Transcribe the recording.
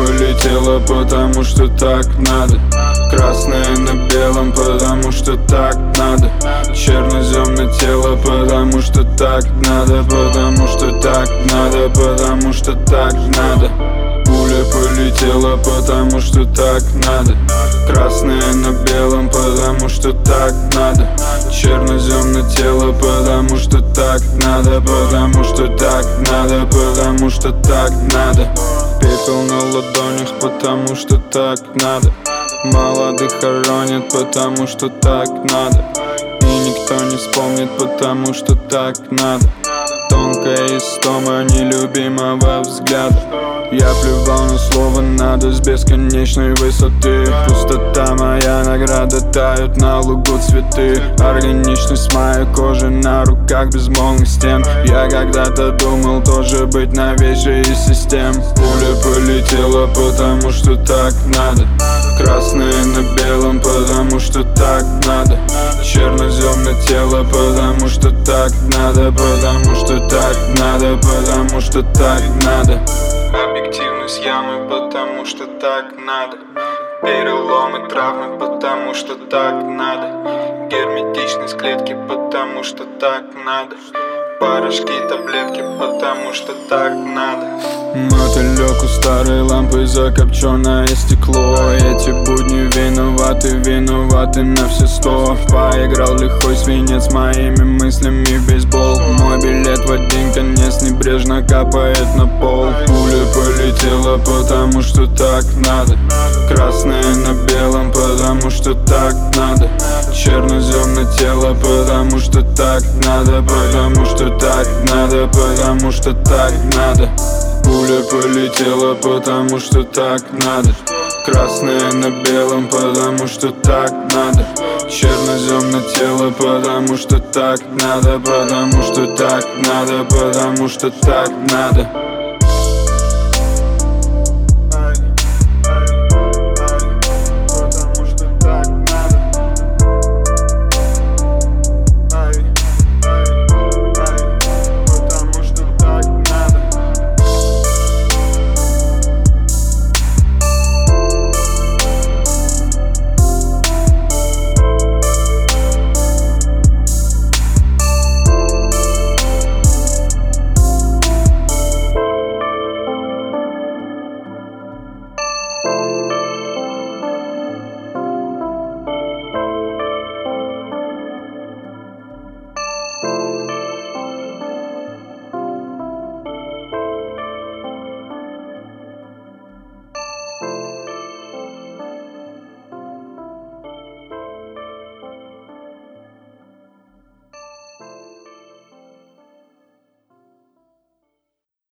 полетела, потому что так надо. Красное на белом, потому что так надо. Чернозем на тело, потому что так надо. Потому что так надо, потому что так надо. Пуля полетела, потому что так надо. Красное на белом, потому что так надо. Чернозем на тело, потому что так надо. Потому что так надо, потому что так надо. Пепел на ладонях, потому что так надо. Молодых хоронят, потому что так надо. И никто не вспомнит, потому что так надо. Тонкая истома нелюбимого взгляда. Я плевал на слово «надо» с бесконечной высоты. Пустота моя награда, тают на лугу цветы. Органичность моей кожи на руках безмолвных стен. Я когда-то думал тоже быть новейшей из систем. Пуля полетела, потому что так надо. Красное на белом, потому что так надо. Чернозем на тело, потому что так надо. Потому что так надо, потому что так надо. Объективность ямы, потому что так надо. Переломы, травмы, потому что так надо. Герметичность клетки, потому что так надо. Порошки, таблетки, потому что так надо. Мотылек у старой лампы, закопченное стекло. Эти будни виноваты на все 100. Поиграл лихой свинец моими мыслями в бейсбол. Мой билет в один конец небрежно капает на пол. Пуля полетела, потому что так надо. Красное на белом, потому что так надо. Чернозем на тело, потому что так надо. Потому что так надо, потому что так надо. Пуля полетела, потому что так надо. Красное на белом, потому что так надо. Чернозем на тело, потому что так надо. Потому что так надо, потому что так надо.